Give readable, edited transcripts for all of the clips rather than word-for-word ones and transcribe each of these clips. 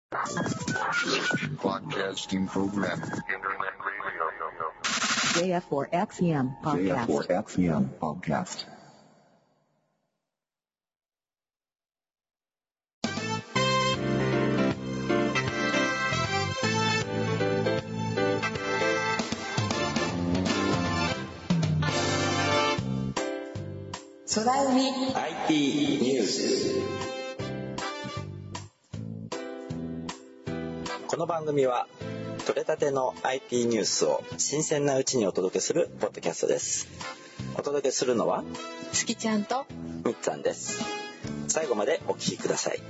Broadcasting program. JF4XEM podcast. JF4XEM podcast. 空海 IT ニュース。この番組は取れたての IT ニュースを新鮮なうちにお届けするポッドキャストです。お届けするのは月ちゃんとみっつぁんです。最後までお聞きください。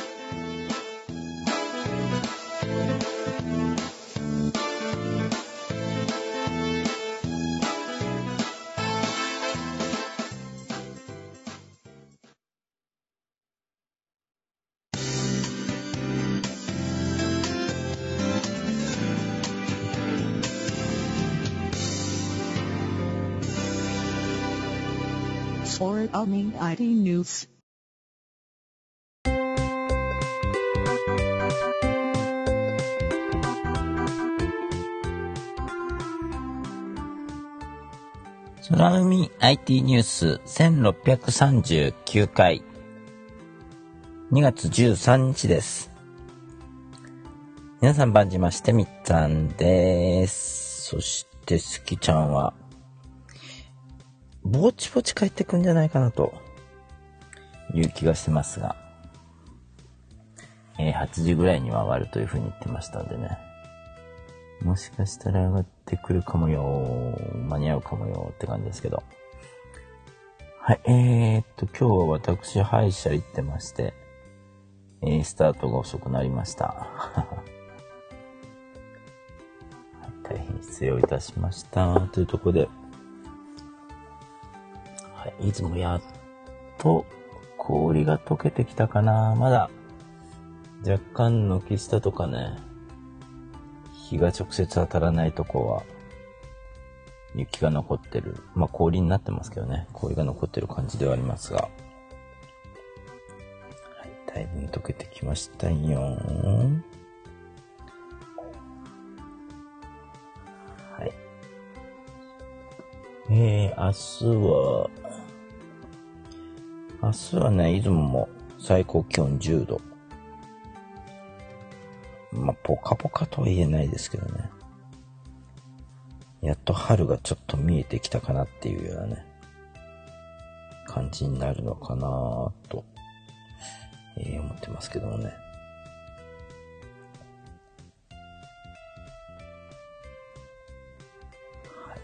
Sorry, IT News. 空海 IT ニュース1639回2月13日です。皆さん晩じましてみっつぁんです。そしてすきちゃんはぼちぼち帰ってくんじゃないかなという気がしてますが、8時ぐらいには上がるというふうに言ってましたんでね、もしかしたら上がってくるかもよ、間に合うかもよって感じですけど、はい、今日は私歯医者行ってまして、スタートが遅くなりました。大変失礼をいたしましたというところで、いつもやっと氷が溶けてきたかな。まだ若干軒下とかね、日が直接当たらないとこは雪が残ってる。まあ氷になってますけどね、氷が残ってる感じではありますが、はい、だいぶ溶けてきましたよ。はい。明日はね、出雲も最高気温10度。まあ、ポカポカとは言えないですけどね。やっと春がちょっと見えてきたかなっていうようなね、感じになるのかなと、思ってますけどもね。はい。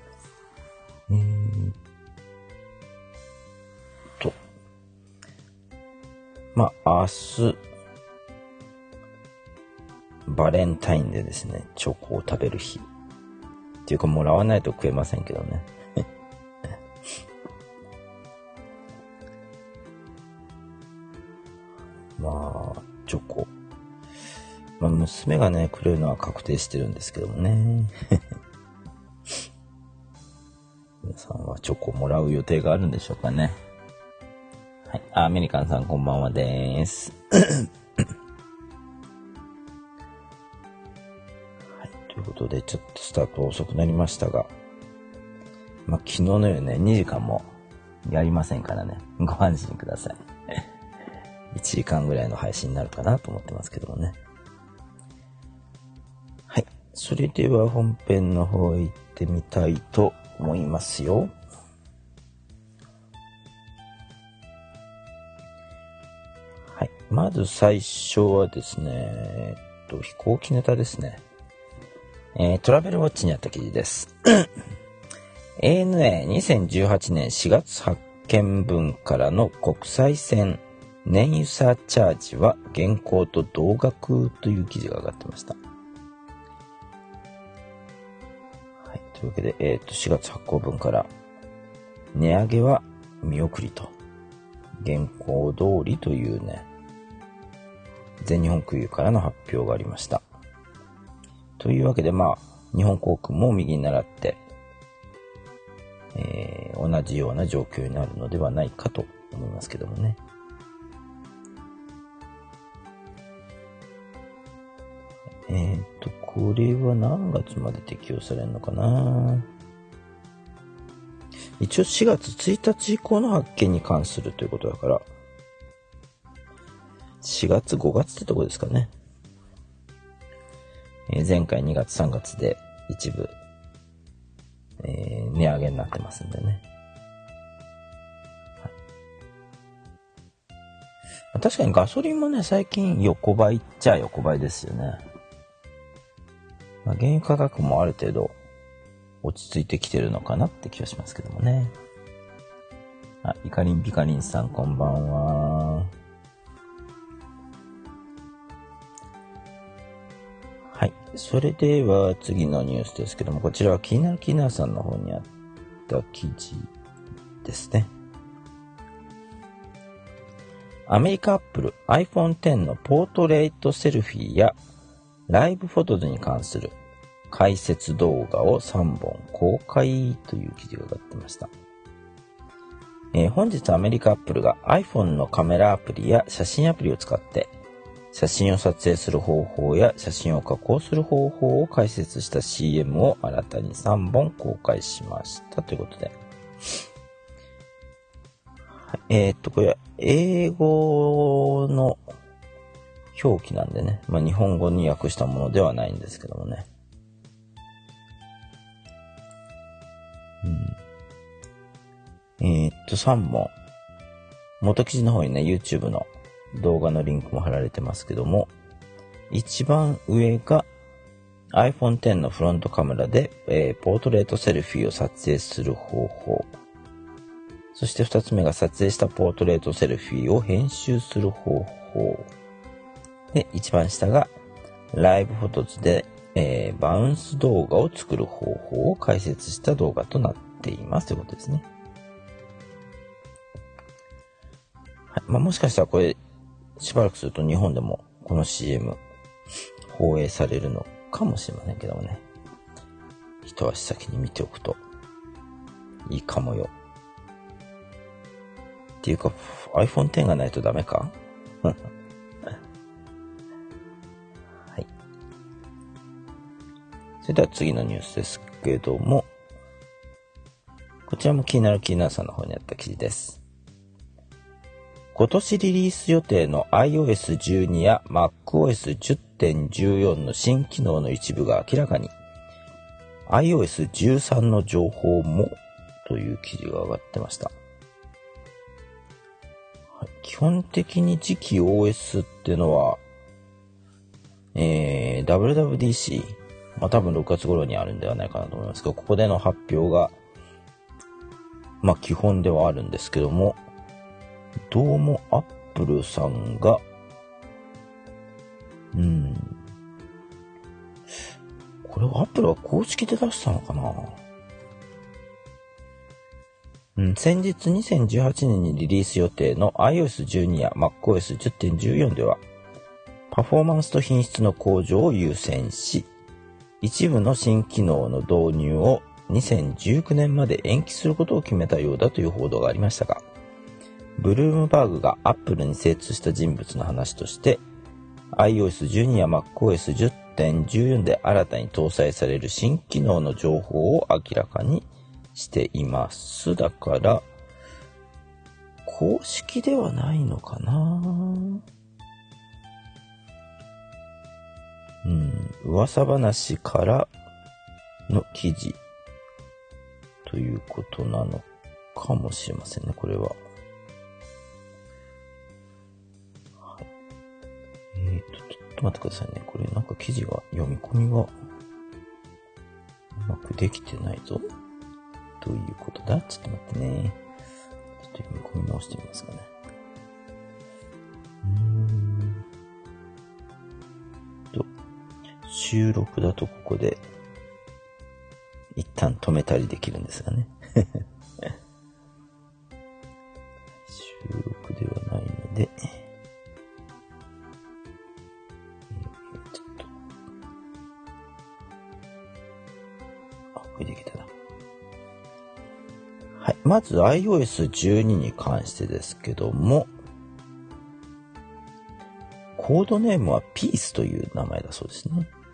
まあ、明日、バレンタインでですね、チョコを食べる日。っていうか、もらわないと食えませんけどね。まあ、チョコ。まあ、娘がね、くれるのは確定してるんですけどもね。皆さんはチョコをもらう予定があるんでしょうかね。はい、アメリカンさんこんばんはです。はい、ということでちょっとスタート遅くなりましたが、まあ昨日のようにね2時間もやりませんからね、ご安心ください。1時間ぐらいの配信になるかなと思ってますけどもね。はい、それでは本編の方へ行ってみたいと思いますよ。まず最初はですね、飛行機ネタですね。トラベルウォッチにあった記事です。ANA2018 年4月発見分からの国際線燃油サーチャージは現行と同額という記事が上がってました。はい、というわけで、4月発行分から値上げは見送りと、現行通りというね、全日本空輸からの発表がありました。というわけで、まあ日本航空も右に倣って、同じような状況になるのではないかと思いますけどもね。 これは何月まで適用されるのかな。一応4月1日以降の発見に関するということだから、4月5月ってとこですかね。前回2月3月で一部、値上げになってますんでね。はい、確かにガソリンもね、最近横ばいっちゃ横ばいですよね。原油価格もある程度落ち着いてきてるのかなって気がしますけどもね。イカリンピカリンさんこんばんは。はい。それでは次のニュースですけども、こちらは気になるキーナーさんの方にあった記事ですね。アメリカアップル iPhone X のポートレートセルフィーやライブフォトズに関する解説動画を3本公開という記事が上がってました。本日アメリカアップルが iPhone のカメラアプリや写真アプリを使って写真を撮影する方法や写真を加工する方法を解説した CM を新たに3本公開しましたということで。これは英語の表記なんでね、日本語に訳したものではないんですけどもね。3本。元記事の方にね、YouTube の動画のリンクも貼られてますけども、一番上が iPhone X のフロントカメラで、ポートレートセルフィーを撮影する方法。そして2つ目が撮影したポートレートセルフィーを編集する方法。で、一番下がライブフォトズで、バウンス動画を作る方法を解説した動画となっていますということですね。はい。もしかしたらこれしばらくすると日本でもこの CM 放映されるのかもしれませんけどもね。一足先に見ておくといいかもよ。っていうか iPhone X がないとダメかはい。それでは次のニュースですけども、こちらも気になるキーナーさんの方にあった記事です。今年リリース予定の iOS12 や MacOS10.14 の新機能の一部が明らかに、iOS13 の情報もという記事が上がってました。基本的に次期 OS っていうのは、WWDC、多分6月頃にあるんではないかなと思いますけど、ここでの発表が、基本ではあるんですけども、どうも Apple さんが、これは Apple は公式で出したのかな。先日2018年にリリース予定の iOS12 や MacOS10.14 では、パフォーマンスと品質の向上を優先し、一部の新機能の導入を2019年まで延期することを決めたようだという報道がありましたが、ブルームバーグが Apple に精通した人物の話として、iOS12 や MacOS10.14 で新たに搭載される新機能の情報を明らかにしています。だから、公式ではないのかな。噂話からの記事ということなのかもしれませんね、これは。はい。ちょっと待ってくださいね。これなんか記事が、読み込みがうまくできてないぞ。どういうことだ？ちょっと待ってね。ちょっと読み込み直してみますかね。収録だとここで一旦止めたりできるんですがね。収録ではないので、ちょっと、これできたな。はい。まず iOS12 に関してですけども、コードネームはピースという名前だそうですね。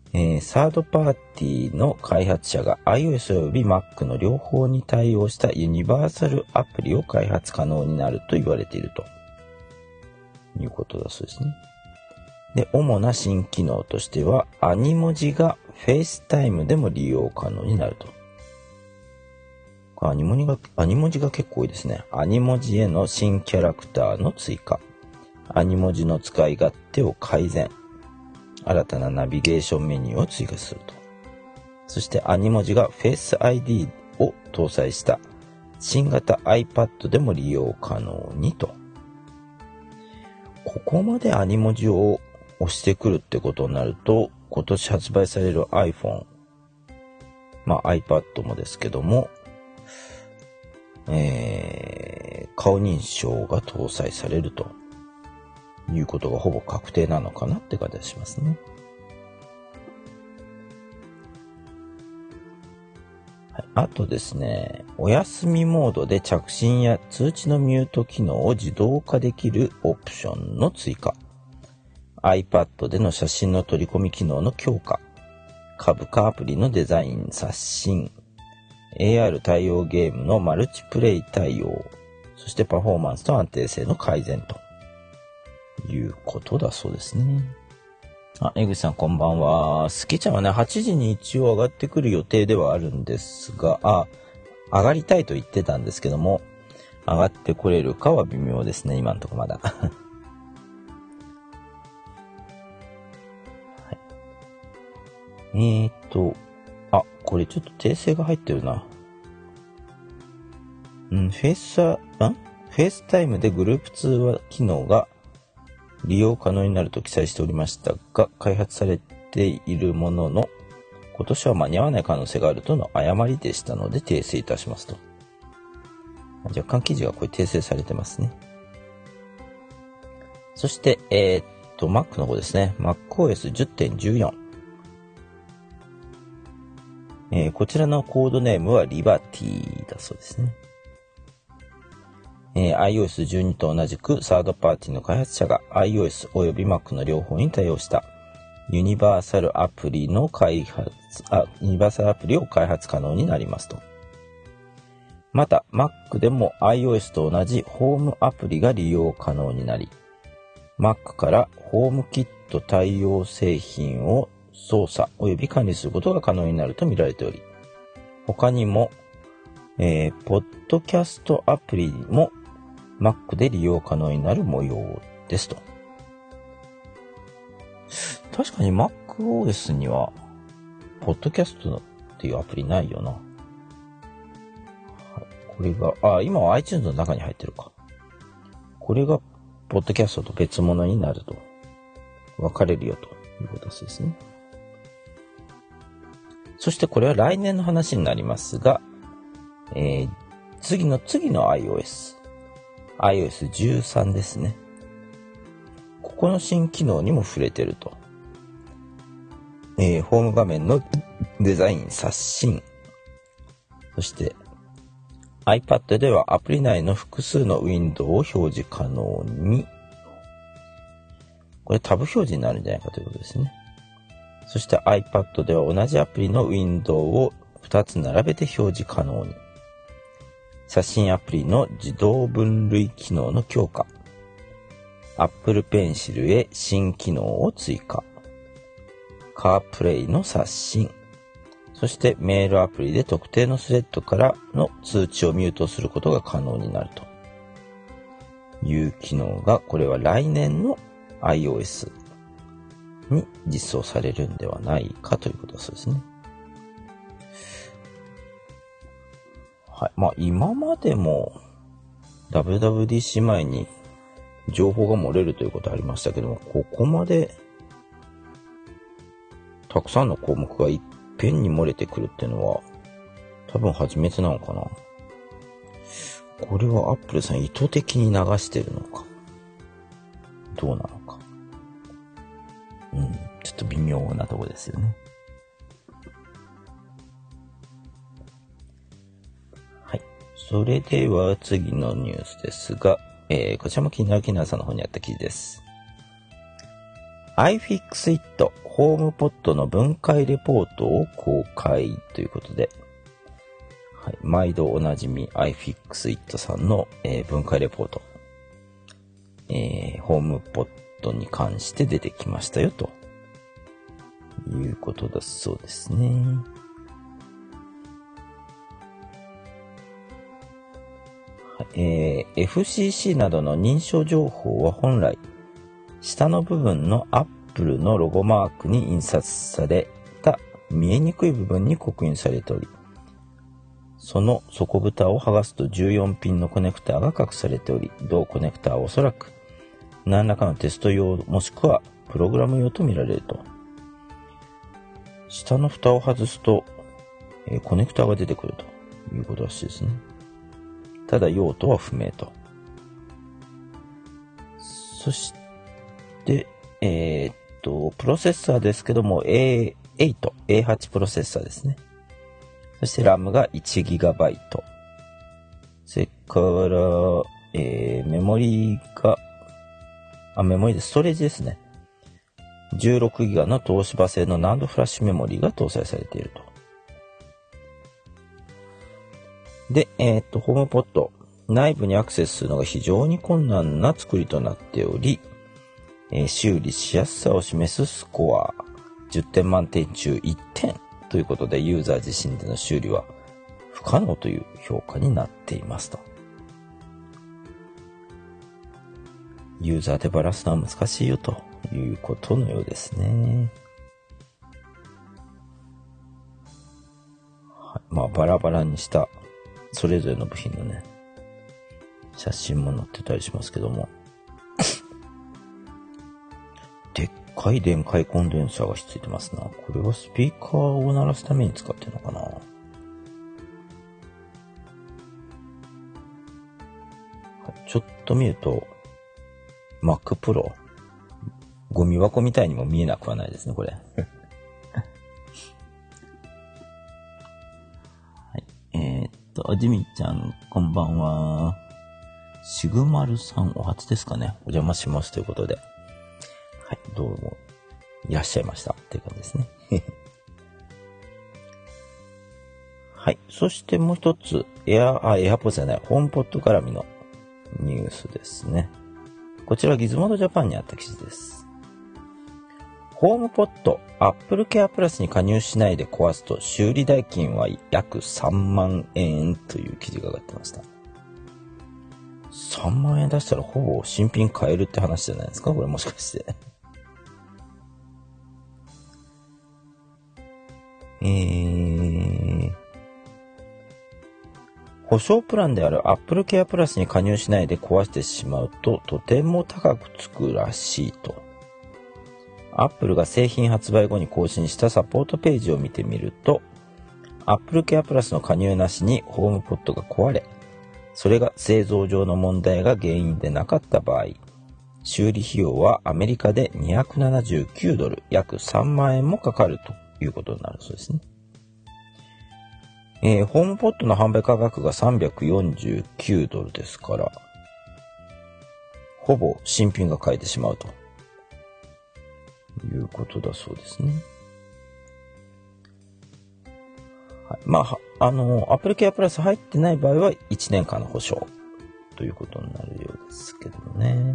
サードパーティーの開発者が iOS および Mac の両方に対応したユニバーサルアプリを開発可能になると言われているということだそうですね。で、主な新機能としては、アニ文字が FaceTime でも利用可能になると。アニ文字が結構多いですね。アニ文字への新キャラクターの追加。アニ文字の使い勝手を改善。新たなナビゲーションメニューを追加すると。そしてアニ文字が Face ID を搭載した新型 iPad でも利用可能にと。ここまでアニ文字を押してくるってことになると、今年発売される iPhone、iPad もですけども、顔認証が搭載されるということがほぼ確定なのかなって感じがしますね。はい、あとですね、お休みモードで着信や通知のミュート機能を自動化できるオプションの追加。iPad での写真の取り込み機能の強化。株価アプリのデザイン刷新。AR 対応ゲームのマルチプレイ対応。そしてパフォーマンスと安定性の改善ということだそうですね。江口さんこんばんは。スケちゃんはね、8時に一応上がってくる予定ではあるんですが、上がりたいと言ってたんですけども、上がってこれるかは微妙ですね、今のところまだ。これちょっと訂正が入ってるな。FaceTime でグループ通話機能が利用可能になると記載しておりましたが、開発されているものの、今年は間に合わない可能性があるとの誤りでしたので訂正いたしますと。若干記事がこれ訂正されてますね。そして、Mac の方ですね。MacOS 10.14。こちらのコードネームは Liberty だそうですね。iOS12 と同じくサードパーティーの開発者が iOS および Mac の両方に対応したユニバーサルアプリを開発可能になりますと。また Mac でも iOS と同じホームアプリが利用可能になり、Mac からホームキット対応製品を操作および管理することが可能になると見られており、他にも、ポッドキャストアプリも Mac で利用可能になる模様ですと。確かに MacOS にはポッドキャストっていうアプリないよな。はい、これが今は iTunes の中に入ってるか。これがポッドキャストと別物になると分かれるよということですね。そしてこれは来年の話になりますが、次の iOS13 ですね。ここの新機能にも触れてると。ホーム画面のデザイン刷新。そして iPad ではアプリ内の複数のウィンドウを表示可能に。これタブ表示になるんじゃないかということですね。そして iPad では同じアプリのウィンドウを2つ並べて表示可能に。写真アプリの自動分類機能の強化。Apple Pencil へ新機能を追加。CarPlay の刷新。そしてメールアプリで特定のスレッドからの通知をミュートすることが可能になるという機能が、これは来年の iOS に実装されるんではないかということだそうですね。はい。今までも WWDC 前に情報が漏れるということありましたけども、ここまでたくさんの項目がいっぺんに漏れてくるっていうのは多分初めてなのかな。これは Apple さん意図的に流してるのかどうなのか。ちょっと微妙なところですよね。はい。それでは次のニュースですが、こちらも気になるさんの方にあった記事です。 iFixit ホームポットの分解レポートを公開ということで、はい、毎度おなじみ iFixit さんの、分解レポート、ホームポットに関して出てきましたよということだそうですね。FCC などの認証情報は本来下の部分の Apple のロゴマークに印刷された見えにくい部分に刻印されており、その底蓋を剥がすと14ピンのコネクターが隠されており、同コネクターはおそらく何らかのテスト用もしくはプログラム用とみられると。下の蓋を外すと、コネクターが出てくるということらしいですね。ただ用途は不明と。そして、プロセッサーですけども A8 プロセッサーですね。そして RAM が 1GB。それから、メモリでストレージですね。16GB の東芝製のNANDフラッシュメモリーが搭載されていると。で、ホームポット内部にアクセスするのが非常に困難な作りとなっており、修理しやすさを示すスコア10点満点中1点ということで、ユーザー自身での修理は不可能という評価になっていますと。ユーザーでバラすのは難しいよということのようですね。はい、まあバラバラにしたそれぞれの部品のね、写真も載ってたりしますけどもでっかい電解コンデンサーがひっついてますな。これはスピーカーを鳴らすために使ってるのかな。ちょっと見ると Mac Pro ゴミ箱みたいにも見えなくはないですね、これはい、ジミちゃんこんばんは。シグマルさんお初ですかね。お邪魔しますということで、はい、どうもいらっしゃいましたっていう感じですねはい、そしてもう一つエアポッドじゃない、ホームポッド絡みのニュースですね。こちらギズモードジャパンにあった記事です。ホームポット Apple Care Plus に加入しないで壊すと修理代金は約3万円という記事が上がってました。3万円出したらほぼ新品買えるって話じゃないですか、これもしかして保証プランである Apple Care Plus に加入しないで壊してしまうととても高くつくらしいと。Apple が製品発売後に更新したサポートページを見てみると、Apple Care Plus の加入なしにホームポットが壊れ、それが製造上の問題が原因でなかった場合、修理費用はアメリカで$279、約3万円もかかるということになるそうですね。ホームポットの販売価格が$349ですから、ほぼ新品が買えてしまうということだそうですね。はい、まあ、Apple Care Plus 入ってない場合は1年間の保証ということになるようですけどもね。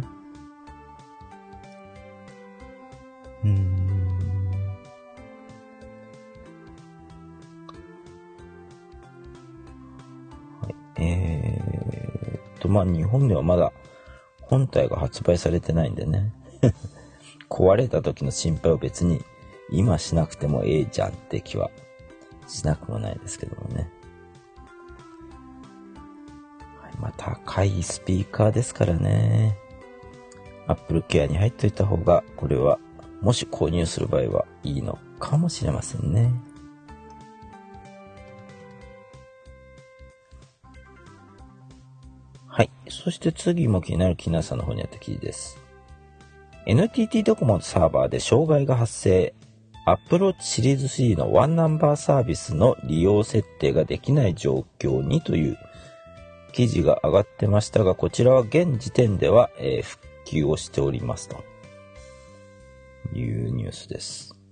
まあ日本ではまだ本体が発売されてないんでね壊れた時の心配を別に今しなくてもええじゃんって気はしなくもないですけどもね。はい、まあ高いスピーカーですからね。Apple Care に入っといた方がこれはもし購入する場合はいいのかもしれませんね。はい。そして次も気になる木梨さんの方にあった記事です。NTT ドコモのサーバーで障害が発生。Apple Watch シリーズ3のワンナンバーサービスの利用設定ができない状況にという記事が上がってましたが、こちらは現時点では、復旧をしておりますといニュースです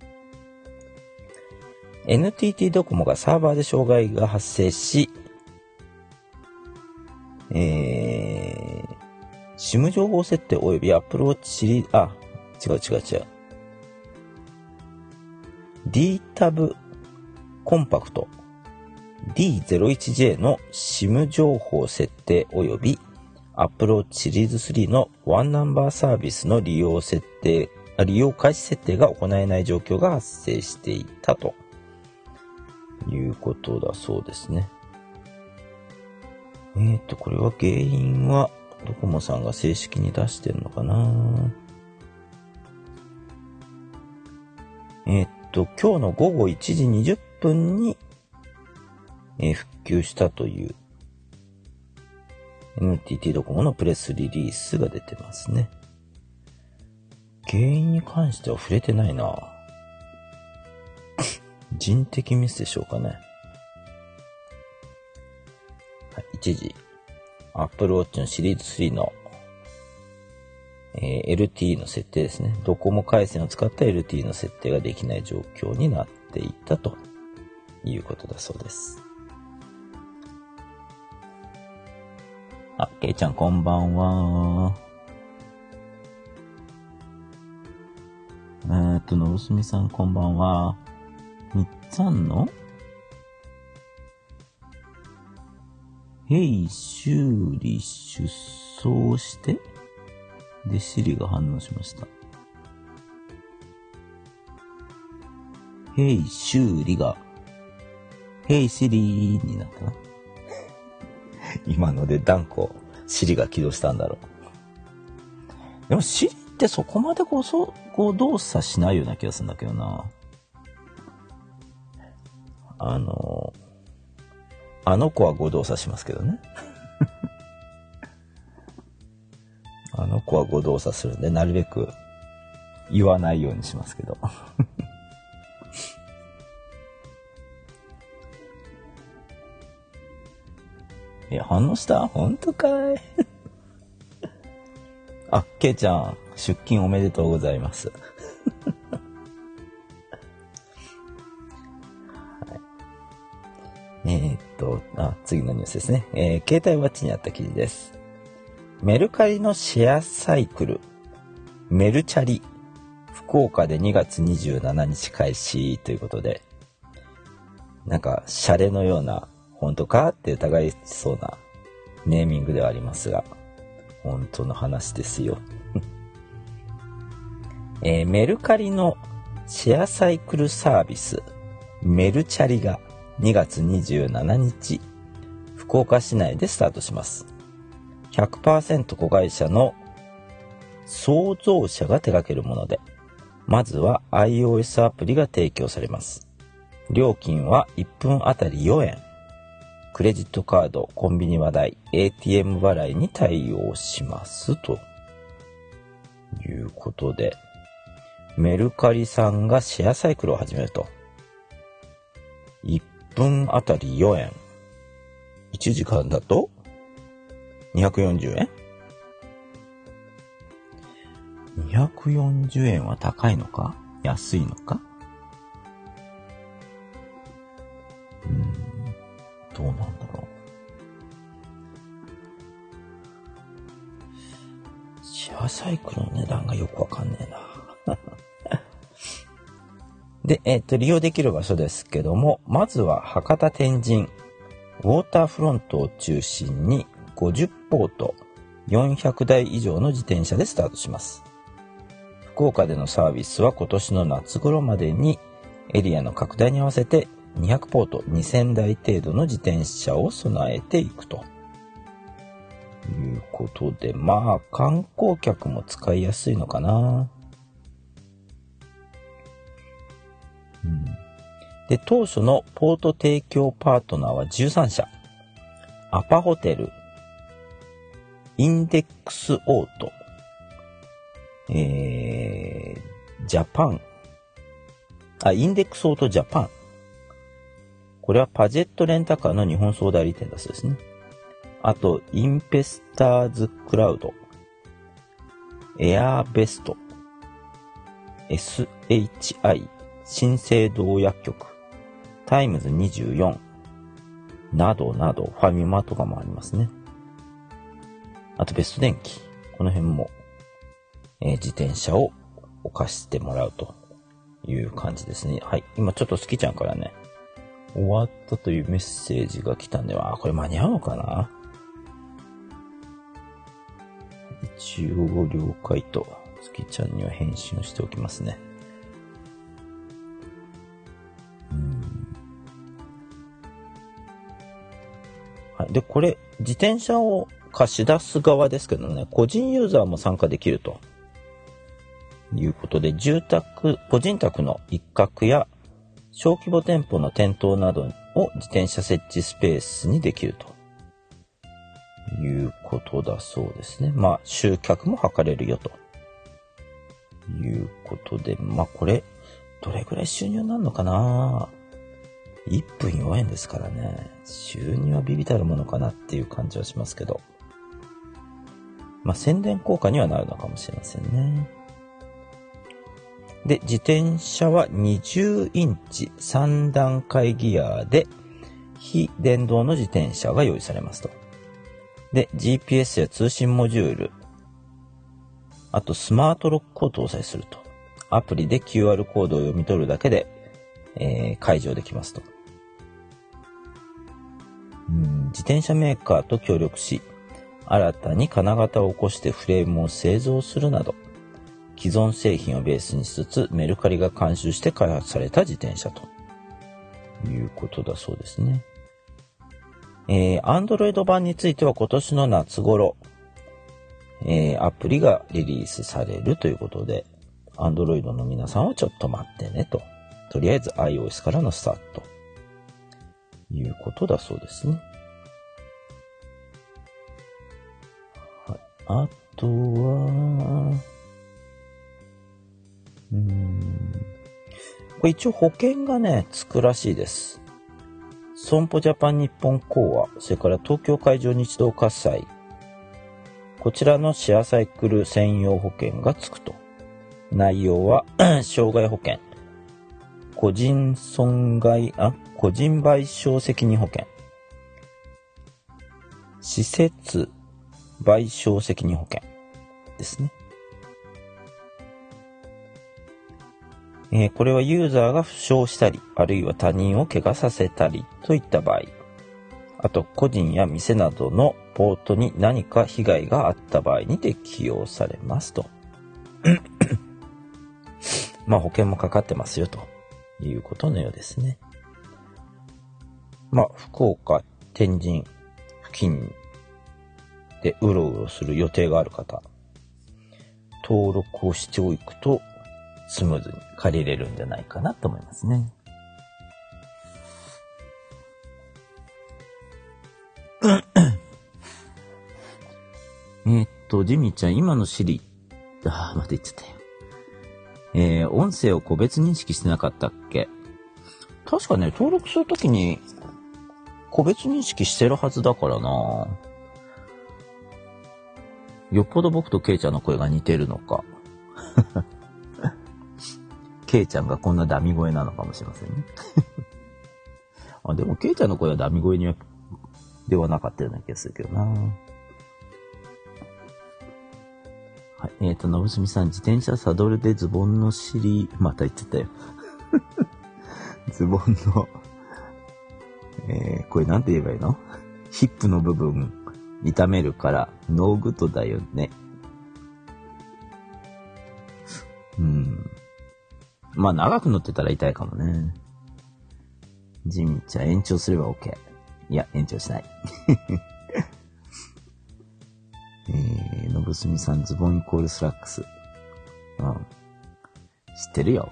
。NTT ドコモがサーバーで障害が発生し、SIM 情報設定及びアプローチシリーズ、違う。D-Tab コンパクト D01J の SIM 情報設定及びアプローチシリーズ3のワンナンバーサービスの利用開始設定が行えない状況が発生していたということだそうですね。これは原因はドコモさんが正式に出してんのかな。今日の午後1時20分に、復旧したという NTT ドコモのプレスリリースが出てますね。原因に関しては触れてないな。人的ミスでしょうかね。はい、一時Apple Watch のシリーズ3の、LTE の設定ですね。ドコモ回線を使った LTE の設定ができない状況になっていたということだそうです。ケイちゃんこんばんは。のぶすみさんこんばんは。みっつぁんの修理出走してで、シリが反応しました。修理がシリになったな。今ので断固シリが起動したんだろう。でもシリってそこまでこう動作しないような気がするんだけどな。あの子は誤動作しますけどね。あの子は誤動作するんで、なるべく言わないようにしますけど。反応した？本当かい？ケイちゃん、出勤おめでとうございます。次のニュースですね。携帯ウォッチにあった記事です。メルカリのシェアサイクル、メルチャリ、福岡で2月27日開始ということで、なんか、シャレのような、本当かって疑いそうなネーミングではありますが、本当の話ですよ。メルカリのシェアサイクルサービス、メルチャリが2月27日、福岡市内でスタートします。100% 子会社の創造者が手掛けるもので、まずは iOS アプリが提供されます。料金は1分あたり4円。クレジットカード、コンビニ話題、ATM 払いに対応しますということで、メルカリさんがシェアサイクルを始めると。1分あたり4円。1時間だと240円 ?240 円は高いのか安いのか、どうなんだろう。シェアサイクルの値段がよくわかんねえな。で、利用できる場所ですけども、まずは博多天神、ウォーターフロントを中心に50ポート、400台以上の自転車でスタートします。福岡でのサービスは今年の夏頃までにエリアの拡大に合わせて200ポート、2000台程度の自転車を備えていくということで、まあ観光客も使いやすいのかな。で、当初のポート提供パートナーは13社。アパホテル、インデックスオート、ジャパン、インデックスオートジャパン。これはパジェットレンタカーの日本総代理店だそうですね。あと、インペスターズクラウド、エアーベスト、 SHI 新生堂薬局、タイムズ24などなど、ファミマとかもありますね。あとベスト電機、この辺も、自転車を置かしてもらうという感じですね。はい、今ちょっと好きちゃんからね、終わったというメッセージが来たんでは、これ間に合うのかな。一応了解と、好きちゃんには返信をしておきますね。はい、で、これ、自転車を貸し出す側ですけどね、個人ユーザーも参加できるということで、個人宅の一角や小規模店舗の店頭などを自転車設置スペースにできるということだそうですね。まあ、集客も図れるよということで、まあこれ、どれぐらい収入になるのかな。1分4円ですからね。収入はビビたるものかなっていう感じはしますけど。まあ宣伝効果にはなるのかもしれませんね。で、自転車は20インチ3段階ギアで非電動の自転車が用意されますと。で、GPS や通信モジュール、あとスマートロックを搭載すると。アプリで QR コードを読み取るだけで、解錠できますと。自転車メーカーと協力し、新たに金型を起こしてフレームを製造するなど、既存製品をベースにしつつ、メルカリが監修して開発された自転車ということだそうですね。Android 版については今年の夏頃、アプリがリリースされるということで、Android の皆さんはちょっと待ってねと。とりあえず iOS からのスタートということだそうですね。はい、あとは、これ一応保険がね、つくらしいです。損保ジャパン日本興和、それから東京海上日動火災、こちらのシェアサイクル専用保険がつくと。内容は傷害保険、個人賠償責任保険、施設賠償責任保険ですね。これはユーザーが負傷したり、あるいは他人を怪我させたりといった場合、あと個人や店などのポートに何か被害があった場合に適用されますと。まあ保険もかかってますよということのようですね。まあ福岡、天神付近でうろうろする予定がある方、登録をしておくとスムーズに借りれるんじゃないかなと思いますね。ジミーちゃん、今のシリ、また言っちゃったよ。音声を個別認識してなかったっけ？確かね、登録するときに個別認識してるはずだからな。よっぽど僕とケイちゃんの声が似てるのか。ケイちゃんがこんなダミ声なのかもしれませんね。でもケイちゃんの声はダミ声ではなかったような気がするけどな。はい、のぶすみさん、自転車サドルでズボンの尻、また言っちゃったよ。ズボンの、これなんて言えばいいの？ヒップの部分、痛めるから、ノーグッドだよね。まあ、長く乗ってたら痛いかもね。ジミーちゃん、延長すれば OK。いや、延長しない。のぶすみさん、ズボンイコールスラックス。知ってるよ。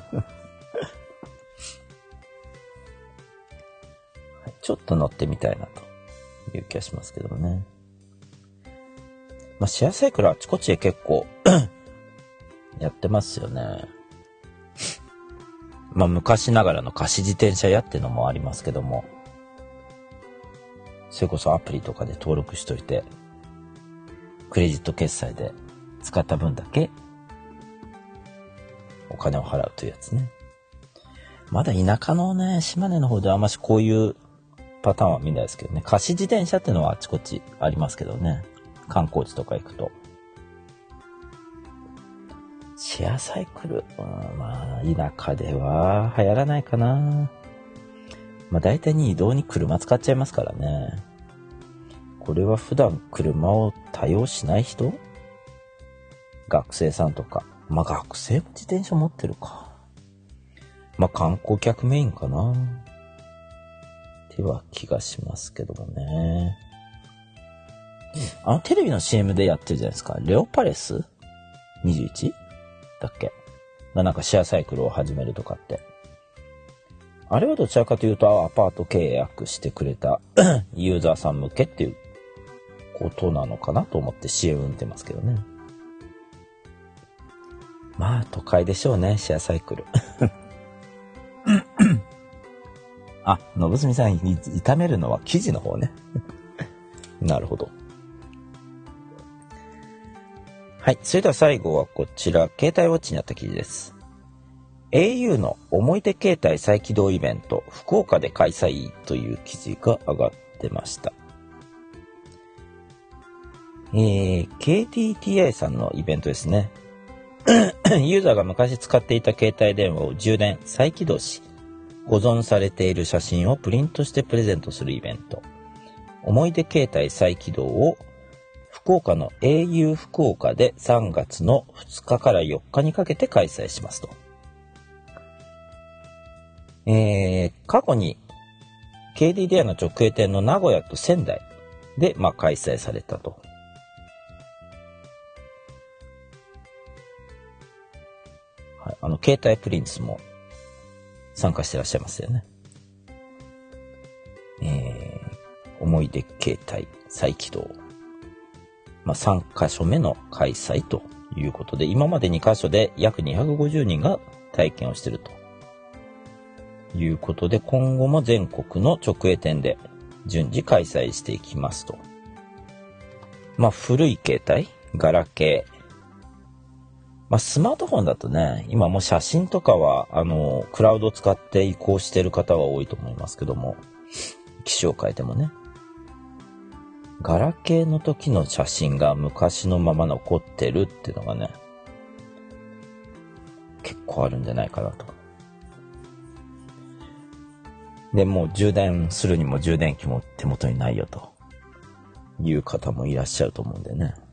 ちょっと乗ってみたいなという気がしますけどもね。まあ、シェアサイクルあちこちで結構やってますよね。まあ、昔ながらの貸し自転車屋ってのもありますけども、それこそアプリとかで登録しといて、クレジット決済で使った分だけお金を払うというやつね。まだ田舎のね、島根の方ではあんましこういうパターンは見ないですけどね。貸し自転車っていうのはあちこちありますけどね。観光地とか行くと。シェアサイクル、まあ田舎では流行らないかな。まあ大体に移動に車使っちゃいますからね。これは普段車を多用しない人？学生さんとか。まあ学生も自転車持ってるか。まあ観光客メインかな。っては気がしますけどもね。テレビの CM でやってるじゃないですか。レオパレス 21? だっけ？なんかシェアサイクルを始めるとかって。あれはどちらかというとアパート契約してくれたユーザーさん向けっていうことなのかなと思って CM 見てますけどね。まあ都会でしょうね、シェアサイクル。のぶすみさん炒めるのは生地の方ね。なるほど。はい。それでは最後はこちら、携帯ウォッチにあった記事です。au の思い出携帯再起動イベント、福岡で開催という記事が上がってました。KDDI さんのイベントですね。ユーザーが昔使っていた携帯電話を充電、再起動し、保存されている写真をプリントしてプレゼントするイベント。思い出携帯再起動を福岡の au 福岡で3月の2日から4日にかけて開催しますと。過去に KDDI の直営店の名古屋と仙台で、開催されたと。はい、携帯プリンスも参加してらっしゃいますよね。思い出携帯再起動。3カ所目の開催ということで、今まで2カ所で約250人が体験をしているということで、今後も全国の直営店で順次開催していきますと。古い携帯、ガラケー。スマートフォンだとね、今もう写真とかは、クラウドを使って移行している方は多いと思いますけども、機種を変えてもね。ガラケーの時の写真が昔のまま残ってるっていうのがね、結構あるんじゃないかなと。で、もう充電するにも充電器も手元にないよという方もいらっしゃると思うんでね。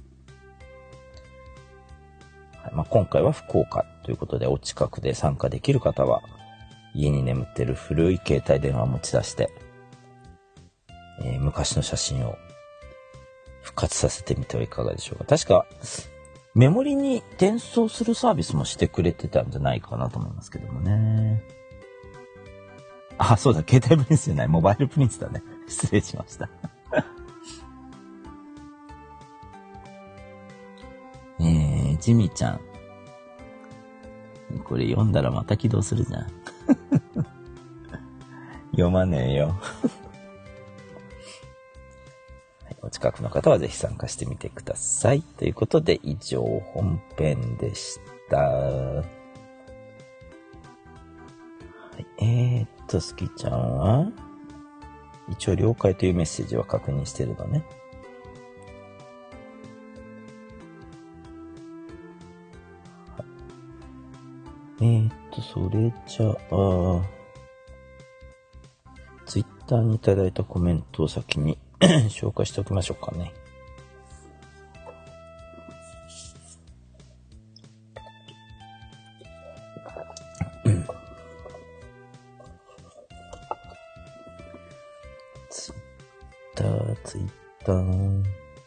今回は福岡ということで、お近くで参加できる方は、家に眠っている古い携帯電話を持ち出して、昔の写真を復活させてみてはいかがでしょうか。確か、メモリに転送するサービスもしてくれてたんじゃないかなと思いますけどもね。そうだ、携帯プリンスじゃない、モバイルプリンスだね。失礼しました。ジミちゃん。これ読んだらまた起動するじゃん。読まねえよ。お近くの方はぜひ参加してみてください。ということで、以上本編でした。スキちゃんは一応了解というメッセージは確認してるのね。それじゃあ、ツイッターにいただいたコメントを先に紹介しておきましょうかね。ツイッター。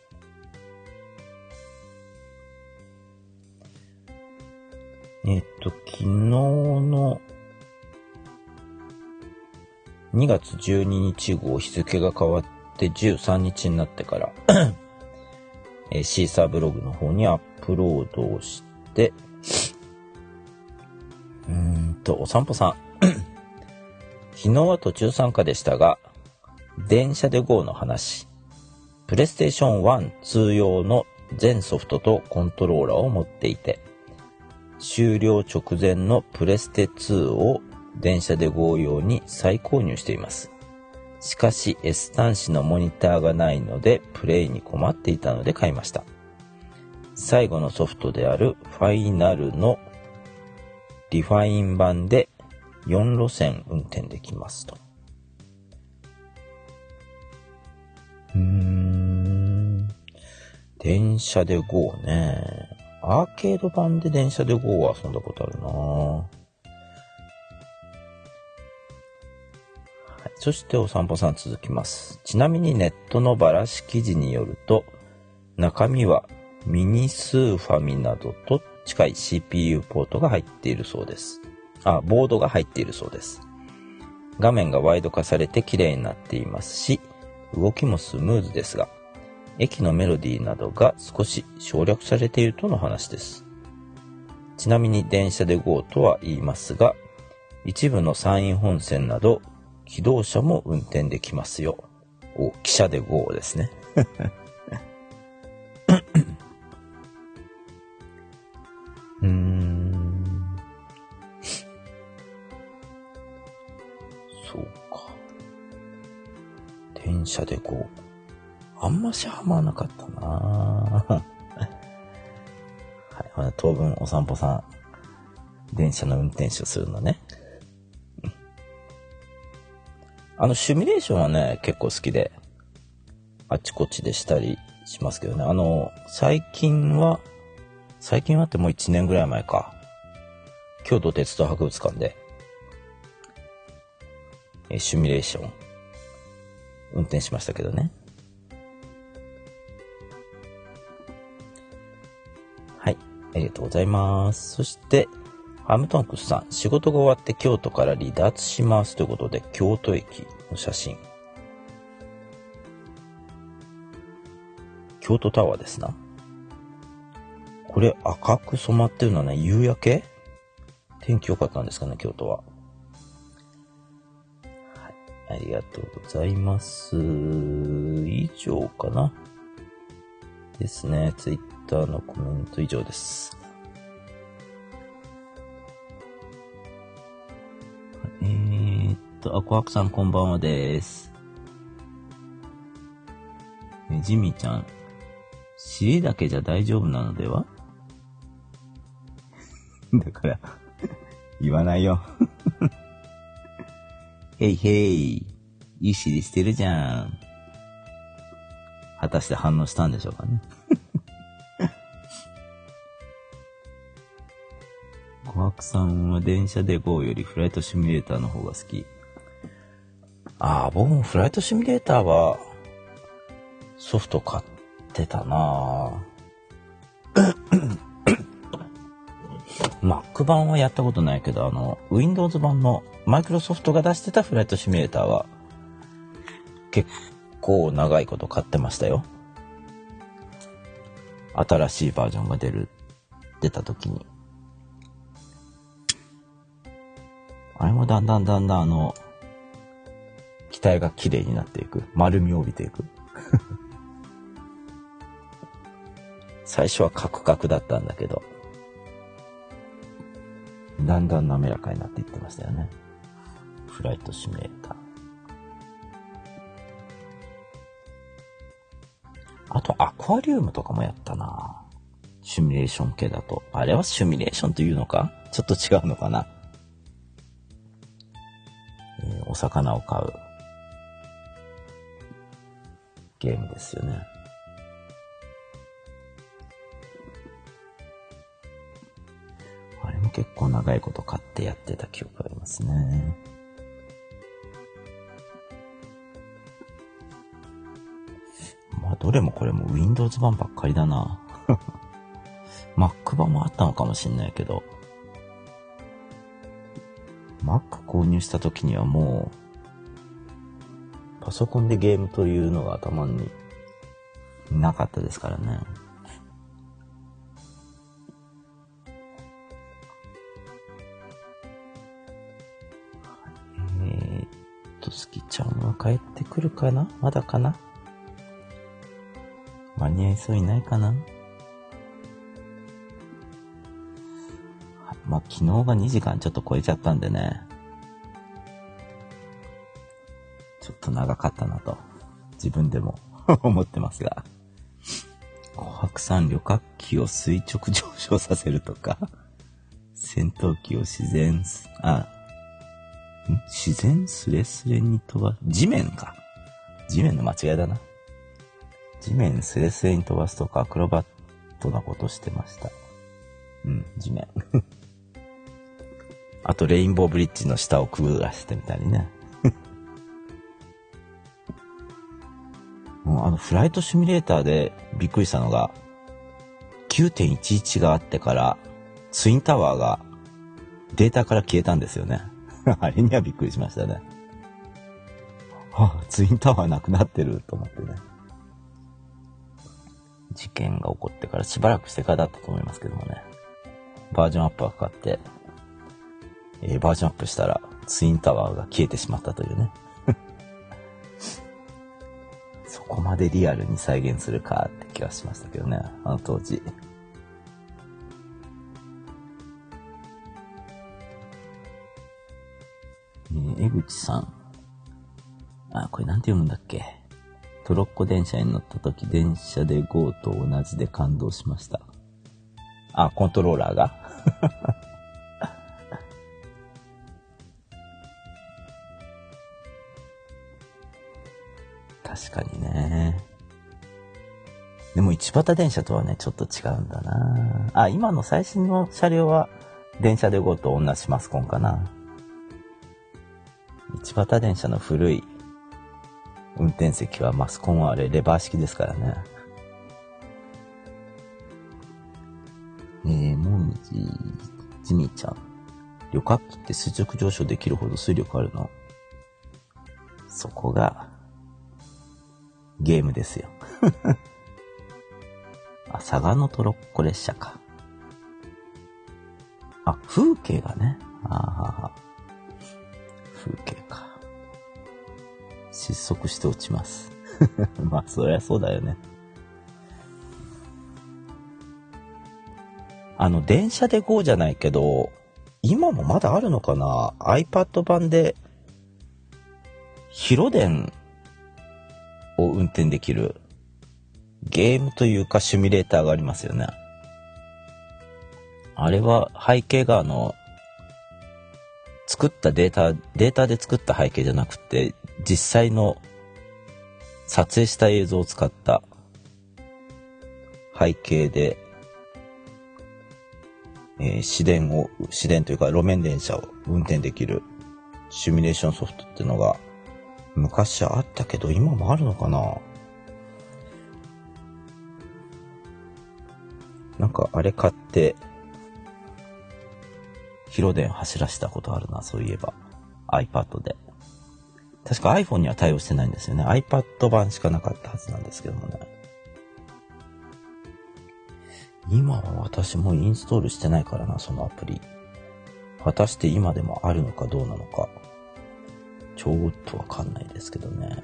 昨日の2月12日号日付が変わって13日になってからシーサーブログの方にアップロードをして、お散歩さん。昨日は途中参加でしたが、電車で GO の話、プレイステーション1、2用の全ソフトとコントローラーを持っていて、 終了直前のプレステ2を電車で GO 用に再購入しています。しかし S 端子のモニターがないのでプレイに困っていたので買いました。最後のソフトであるファイナルのリファイン版で4路線運転できますと。電車で GO ね。アーケード版で電車で GO は遊んだことあるな。はい、そしてお散歩さん続きます。ちなみにネットのバラシ記事によると、中身はミニスーファミなどと近い CPU ポートが入っているそうです。ボードが入っているそうです。画面がワイド化されて綺麗になっていますし、動きもスムーズですが、駅のメロディーなどが少し省略されているとの話です。ちなみに電車で GO とは言いますが、一部の山陰本線など気動車も運転できますよ。汽車で GO ですね。そうか。電車で GO。あんましハマらなかったなはい。当分お散歩さん、電車の運転手するのね。シミュレーションはね、結構好きで、あちこちでしたりしますけどね。最近はってもう1年ぐらい前か。京都鉄道博物館で、シミュレーション、運転しましたけどね。はい。ありがとうございます。そして、ハムトンクスさん、仕事が終わって京都から離脱しますということで、京都駅の写真。京都タワーですな。これ赤く染まってるのはね、夕焼け？天気良かったんですかね、京都は。はい。ありがとうございます。以上かな。ですね。ツイッターのコメント以上です。コハクさんこんばんはです。ジミーちゃん、尻だけじゃ大丈夫なのでは？だから、言わないよ。へいへい、いい尻してるじゃん。果たして反応したんでしょうかね。コハクさんは電車で GO よりフライトシミュレーターの方が好き。僕もフライトシミュレーターはソフト買ってたなぁ。Mac 版はやったことないけど、Windows 版のマイクロソフトが出してたフライトシミュレーターは結構長いこと買ってましたよ。新しいバージョンが出た時に。あれもだんだん機体が綺麗になっていく。丸みを帯びていく。最初はカクカクだったんだけど、だんだん滑らかになっていってましたよね。フライトシミュレーター。あとアクアリウムとかもやったな。シミュレーション系だと。あれはシミュレーションというのか？ちょっと違うのかな。お魚を飼うゲームですよね。あれも結構長いこと買ってやってた記憶がありますね。どれもこれも Windows 版ばっかりだな。Mac 版もあったのかもしんないけど、Mac 購入した時にはもうパソコンでゲームというのが頭になかったですからね。スキちゃんは帰ってくるかな？まだかな？間に合いそうにないかな？ まあ、昨日が2時間ちょっと超えちゃったんでね。ちょっと長かったなと、自分でも思ってますが。琥珀さん、旅客機を垂直上昇させるとか、戦闘機を自然スレスレに飛ば、地面か。地面の間違いだな。地面スレスレに飛ばすとか、アクロバットなことしてました。地面。あと、レインボーブリッジの下をくぐらせてみたりね。フライトシミュレーターでびっくりしたのが、9.11 があってから、ツインタワーがデータから消えたんですよね。あれにはびっくりしましたね。ツインタワーなくなってると思ってね。事件が起こってからしばらくしてからだったと思いますけどもね。バージョンアップがかかって、バージョンアップしたらツインタワーが消えてしまったというね。そこまでリアルに再現するかって気がしましたけどね、あの当時。江口さん。これなんて読むんだっけ。トロッコ電車に乗った時、電車で GO と同じで感動しました。コントローラーが確かにね。でも一畑電車とはね、ちょっと違うんだな。今の最新の車両は電車で GO と同じマスコンかな。一畑電車の古い運転席はマスコンはあれレバー式ですからね。もみじジミーちゃん。旅客機って垂直上昇できるほど水力あるの？そこがゲームですよ。佐賀のトロッコ列車か。風景がね。風景か。失速して落ちます。まあ、そりゃそうだよね。電車で GO じゃないけど、今もまだあるのかな？ iPad 版で、広電を運転できるゲームというかシミュレーターがありますよね。あれは背景が作ったデータで作った背景じゃなくて、実際の撮影した映像を使った背景で、市電というか路面電車を運転できるシミュレーションソフトっていうのが昔あったけど、今もあるのかな？なんかあれ買って広電走らせたことあるな、そういえば iPad で。確か iPhone には対応してないんですよね。iPad 版しかなかったはずなんですけどもね。今は私もインストールしてないからな、そのアプリ。果たして今でもあるのかどうなのか、ちょっとわかんないですけどね。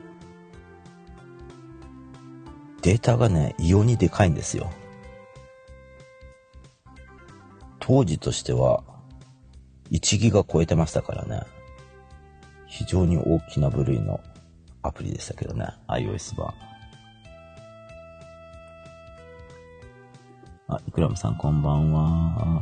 データがね、異様にでかいんですよ。当時としては1ギガ超えてましたからね。非常に大きな部類のアプリでしたけどね、iOS 版。イクラムさんこんばんは。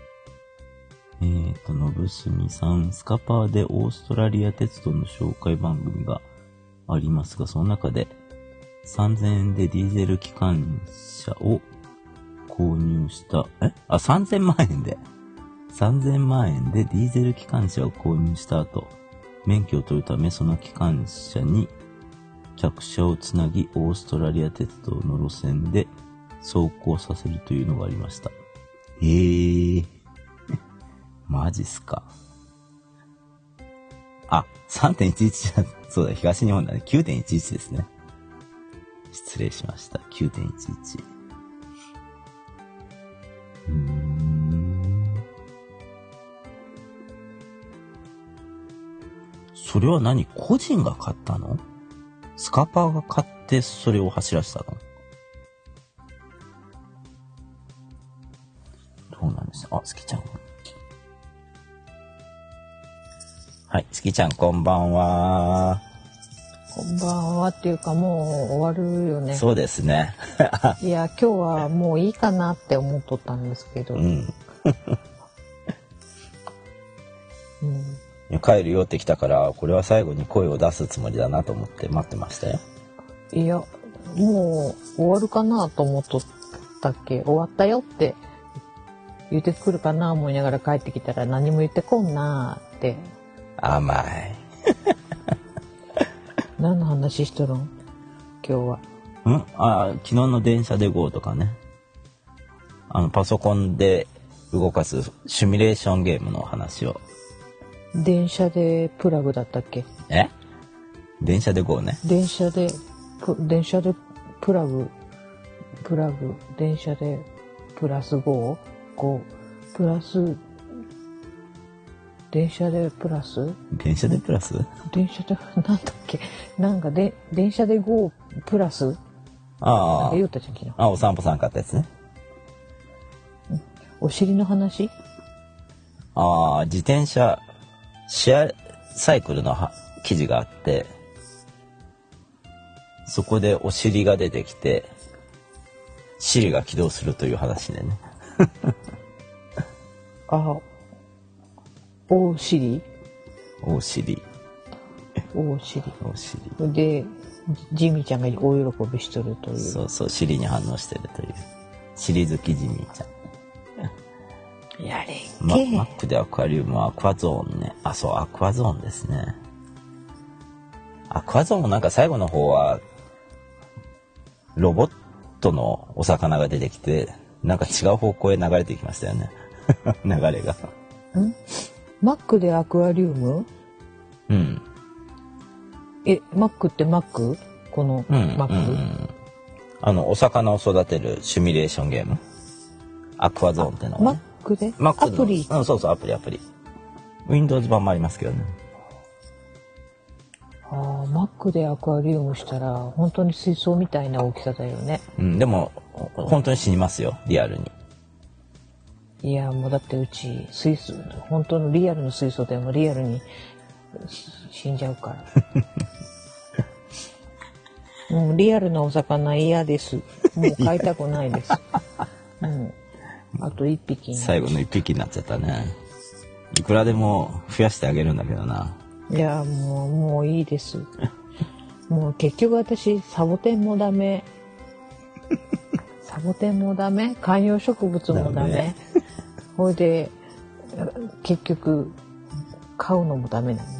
のぶすみさん、スカパーでオーストラリア鉄道の紹介番組がありますが、その中で3000円でディーゼル機関車を購入した、3000万円でディーゼル機関車を購入した後、免許を取るためその機関車に客車をつなぎ、オーストラリア鉄道の路線で走行させるというのがありました。マジっすか。3.11 じゃ、そうだ、東日本だね。9.11 ですね。失礼しました。9.11。それは何？個人が買ったの？スカパーが買ってそれを走らせたの？どうなんですか？好きちゃん。 はい、すきちゃんこんばんは。 こんばんはっていうかもう終わるよね。 そうですね。 いや今日はもういいかなって思っとったんですけど。 うん。 うん、 帰るよってきたからこれは最後に声を出すつもりだなと思って待ってましたよ。 いやもう終わるかなと思っとったっけ。終わったよって言ってくるかな思いながら帰ってきたら何も言ってこんなって。 甘い。 何の話しとるん今日は。昨日の電車で GO とかね。パソコンで動かすシミュレーションゲームの話を。 電車でプラグだったっけ。 電車で GO ね。 電車でプラグ電車でプラス5プラス電車でプラス電車でプラス電車でなんだっけなんかで電車で5プラス言ったじゃん昨日。 お散歩さん買ったやつね。 お尻の話。 自転車シェアサイクルの記事があってそこでお尻が出てきてシリが起動するという話でね。 お尻でジミーちゃんが大喜びしとるという。 そうシリに反応してるというシリ好きジミーちゃん。 やれんけ。 マックでアクアリウムはアクアゾーンね。そうアクアゾーンですね。アクアゾーンもなんか最後の方はロボットのお魚が出てきてなんか違う方向へ流れていきましたよね。流れが。 マックでアクアリウム。 うん。 マックってマックこのマック、 お魚を育てるシミュレーションゲームアクアゾーンってのは、ね、 マックでマックのアプリ。 そうアプリ Windows 版もありますけどね。 マックでアクアリウムしたら本当に水槽みたいな大きさだよね。 でも本当に死にますよリアルに。 いやもうだってうち水槽本当のリアルの水槽でもリアルに死んじゃうからもうリアルなお魚嫌です。もう飼いたくないです。あと1匹最後の1匹になっちゃったね。いくらでも増やしてあげるんだけどな。 いやもういいです。もう結局私サボテンもダメ観葉植物もダメほいで結局飼うのもダメな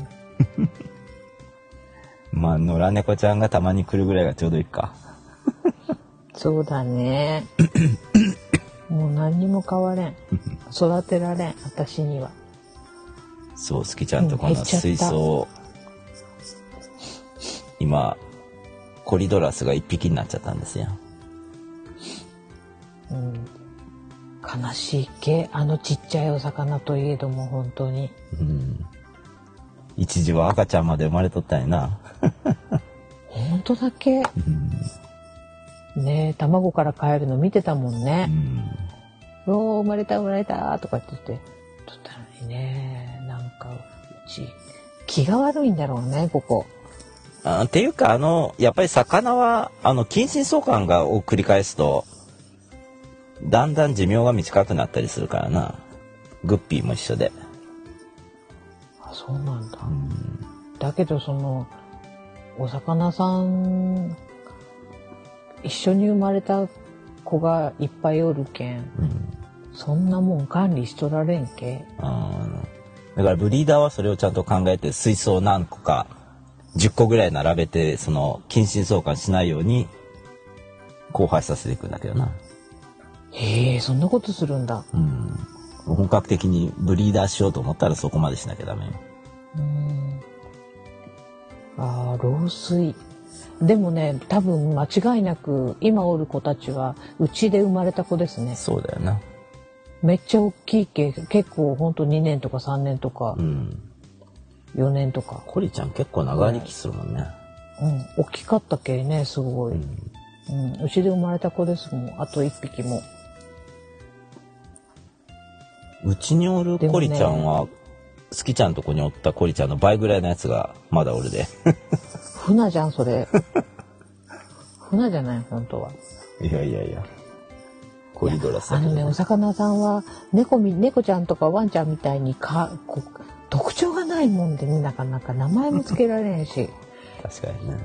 の。 野良猫ちゃんがたまに来るぐらいがちょうどいいか。 そうだね。もう何にも変われん。育てられん私には。 そうすきちゃんとこの水槽今コリドラスが1匹になっちゃったんですよ。 悲しいけちっちゃいお魚といえども本当に。 一時は赤ちゃんまで生まれとったんやな。 本当だけ。ねえ卵から帰るの見てたもんね。生まれたとかって言ってとったのにね。なんかうち気が悪いんだろうねここ。 っていうかやっぱり魚は近親相関を繰り返すとだんだん寿命が短くなったりするからな。グッピーも一緒で。 そうなんだ。だけどお魚さん一緒に生まれた子がいっぱいおるけん、そんなもん管理しとられんけ。 だからブリーダーはそれをちゃんと考えて水槽何個か10個ぐらい並べて近親相関しないように交配させていくんだけどな。 へえそんなことするんだ。 本格的にブリーダーしようと思ったらそこまでしなきゃダメよ。 老衰。でもね多分間違いなく今おる子たちはうちで生まれた子ですね。 そうだよな。 めっちゃ大きいけ結構ほんと2年とか3年とか、4年とか。 コリちゃん結構長生きするもんね。 大きかったけねすごい。うちで生まれた子ですもん。あと1匹も。 うちにおるコリちゃんは好きちゃんとこにおったコリちゃんの倍ぐらいのやつがまだおるで。 船じゃん、それ。船じゃない、本当は。 いやいやいや。コリドラスだけどね。 お魚さんは猫ちゃんとかワンちゃんみたいに特徴がないもんでね、なかなか名前もつけられんし。 確かにね。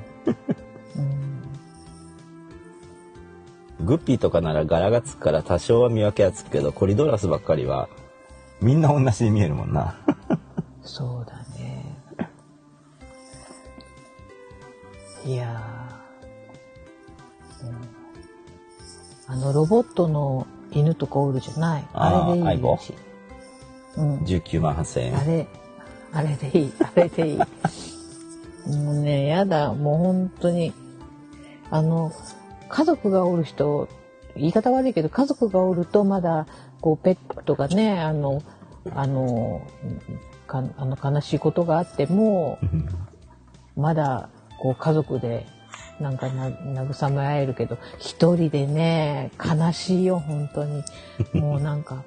グッピーとかなら柄がつくから多少は見分けはつくけど、コリドラスばっかりはみんな同じに見えるもんな。 そうだね。いやー、ロボットの犬とかおるじゃない。あれでいい相棒し。 19万8000円。 あれでいい。あれでいい。もうね、やだ。もう本当に。家族がおる人、言い方悪いけど、家族がおるとまだ、ペットがね、悲しいことがあっても、まだ、家族で、なんか慰め合えるけど、一人でね、悲しいよ、本当に。もうなんか、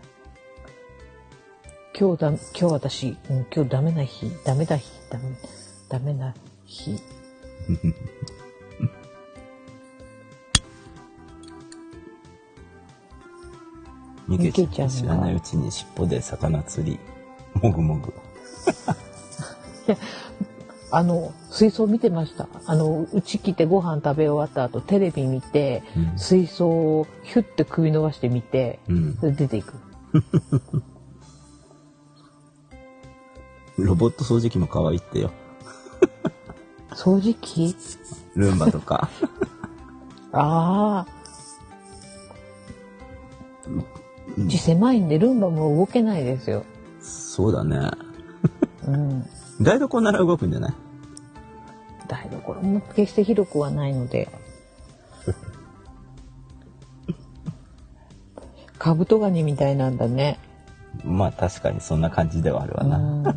今日私、今日ダメな日。 ミケちゃん知らないうちに尻尾で魚釣り。もぐもぐ。 いや、水槽見てました。うち来てご飯食べ終わった後、テレビ見て、水槽をヒュッて首伸ばしてみて、それ出ていく。 ロボット掃除機も可愛いってよ。 掃除機？ ルンバとか。 ああ。うち狭いんでルンバも動けないですよ。 そうだね。台所なら動くんじゃない？ 台所も決して広くはないので。カブトガニみたいなんだね。 まあ確かにそんな感じではあるわな。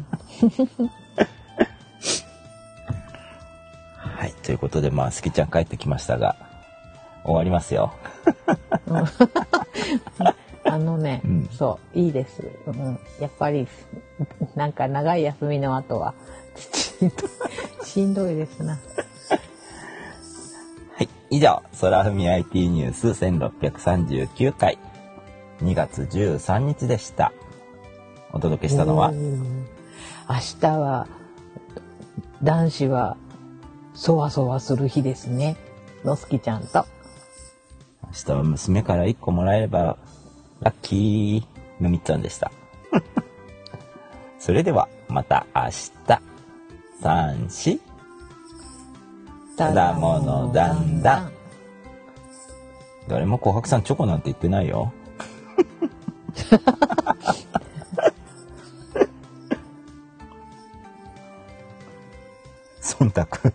はい、ということで好きちゃん帰ってきましたが終わりますよ。そういいです、やっぱりなんか長い休みの後はしんどいですな。 はい、以上空ふみ IT ニュース1639回2月13日でした。お届けしたのは、 明日は男子はそわそわする日ですね。のすきちゃんと。 明日は娘から1個もらえればラッキーのみっちゃんでした。それではまた明日。3、4。ただものだんだん。誰も琥珀さんチョコなんて言ってないよ。忖度。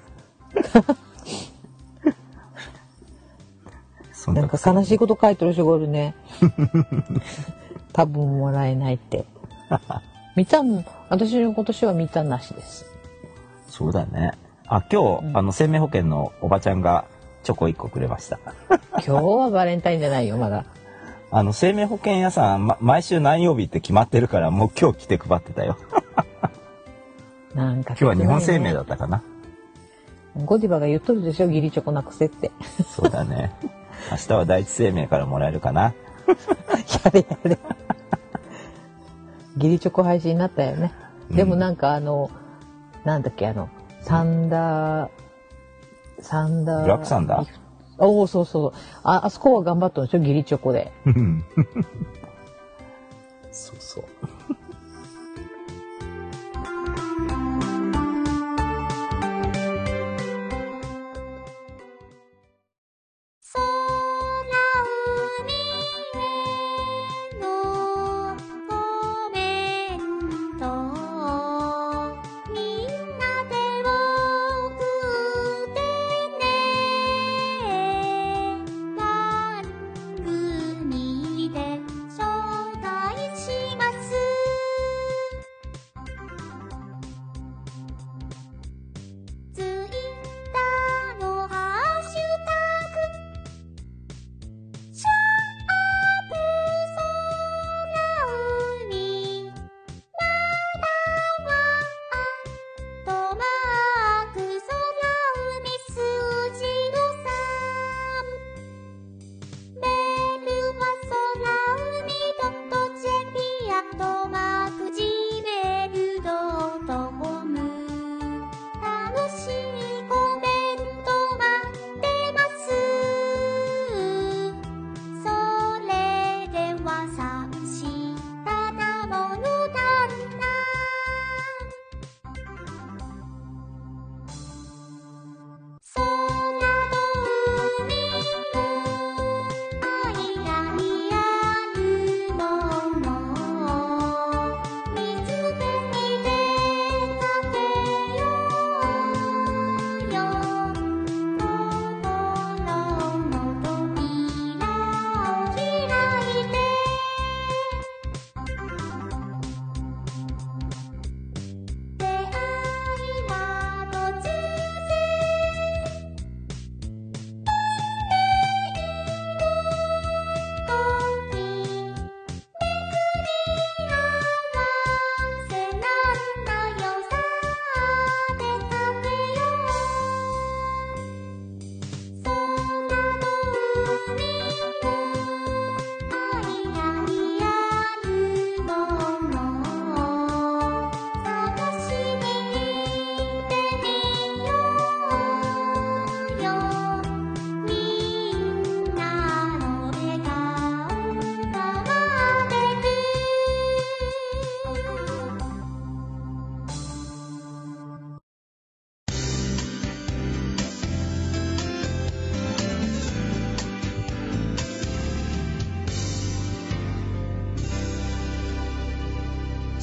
なんか悲しいこと書いてる人がおるね。多分もらえないって。みたん、私の今年はみたんなしです。 そうだね。今日、生命保険のおばちゃんがチョコ1個くれました。 今日はバレンタインじゃないよ、まだ。 生命保険屋さん、毎週何曜日って決まってるから、もう今日来て配ってたよ。 なんか、 今日は日本生命だったかな。 ゴディバが言っとるでしょ、義理チョコなくせって。 そうだね。明日は第一生命からもらえるかな。 やれやれ。義理チョコ配信になったよね。でもなんかなんだっけサンダー。 ブラックサンダー？ おお、そうそう。あそこは頑張ったんでしょ、義理チョコで。 そうそう。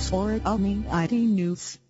or only IT news.